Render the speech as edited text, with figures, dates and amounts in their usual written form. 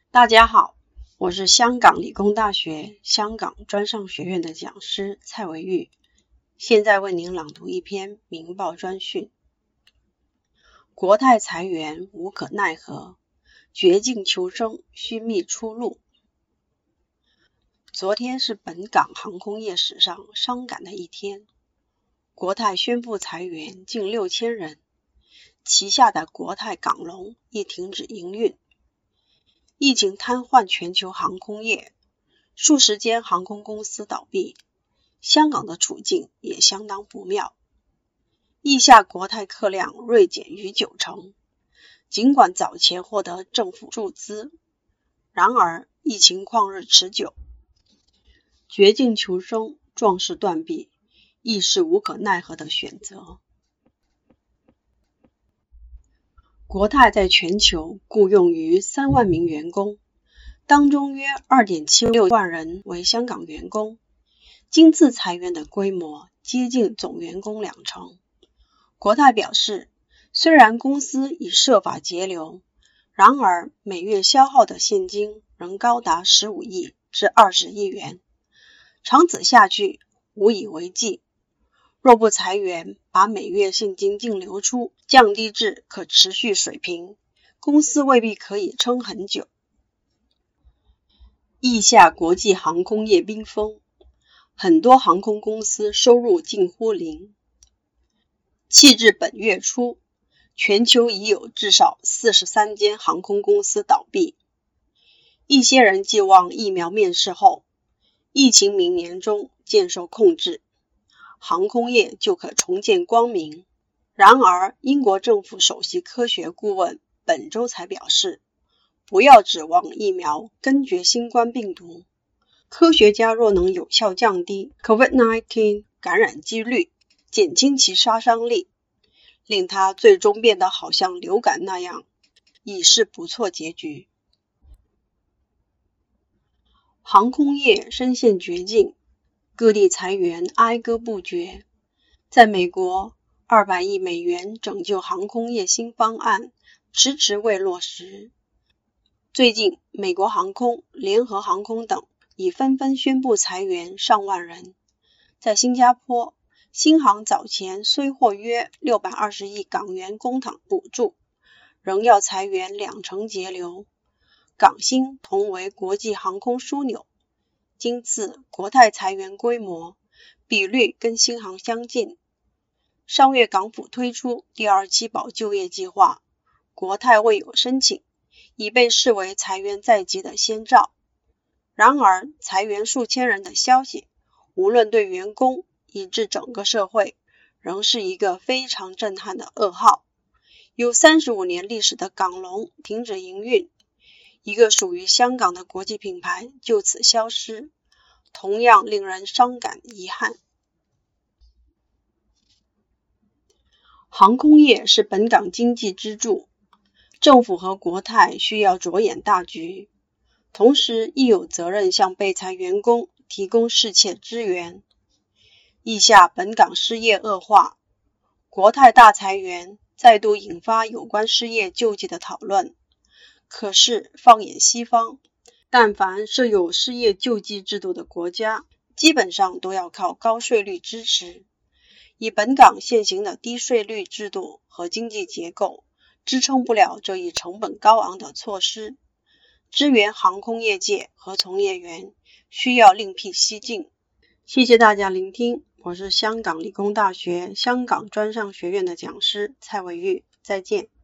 大家好，我是香港理工大学香港专上学院的讲师蔡维玉，现在为您朗读一篇明报专讯。国泰裁员无可奈何，绝境求生需觅出路。昨天是本港航空业史上伤感的一天，国泰宣布裁员近6000人，旗下的国泰港龙亦停止营运。疫情瘫痪全球航空业，数十间航空公司倒闭，香港的处境也相当不妙。疫下国泰客量锐减逾90%，尽管早前获得政府注资，然而疫情旷日持久，绝境求生、壮士断臂，亦是无可奈何的选择。国泰在全球雇用逾3万名员工，当中约 2.76 万人为香港员工，今次裁员的规模接近总员工20%。国泰表示，虽然公司已设法节流，然而每月消耗的现金仍高达15亿至20亿元，长此下去无以为继。若不裁员，把每月现金净流出降低至可持续水平，公司未必可以撑很久。疫下国际航空业冰封，很多航空公司收入近乎零。截至本月初，全球已有至少43间航空公司倒闭。一些人寄望疫苗面世后，疫情明年中渐受控制，航空业就可重见光明。然而，英国政府首席科学顾问本周才表示，不要指望疫苗根绝新冠病毒。科学家若能有效降低 COVID-19 感染几率，减轻其杀伤力，令它最终变得好像流感那样，已是不错结局。航空业深陷绝境，各地裁员哀歌不绝。在美国，200亿美元拯救航空业新方案迟迟未落实。最近，美国航空、联合航空等已纷纷宣布裁员上万人。在新加坡，新航早前虽获约620亿港元公帑补助，仍要裁员20%节流。港新同为国际航空枢纽，今次国泰裁员规模比率跟新航相近。上月港府推出第2期保就业计划，国泰未有申请，已被视为裁员在即的先兆。然而，裁员数千人的消息，无论对员工以至整个社会，仍是一个非常震撼的噩耗。有35年历史的港龙停止营运，一个属于香港的国际品牌就此消失，同样令人伤感遗憾。航空业是本港经济支柱，政府和国泰需要着眼大局，同时亦有责任向被裁员工提供适切支援。疫下本港失业恶化，国泰大裁员再度引发有关失业救济的讨论。可是放眼西方，但凡设有失业救济制度的国家，基本上都要靠高税率支持。以本港现行的低税率制度和经济结构，支撑不了这一成本高昂的措施。支援航空业界和从业员需要另辟蹊径。谢谢大家聆听，我是香港理工大学香港专上学院的讲师蔡维玉，再见。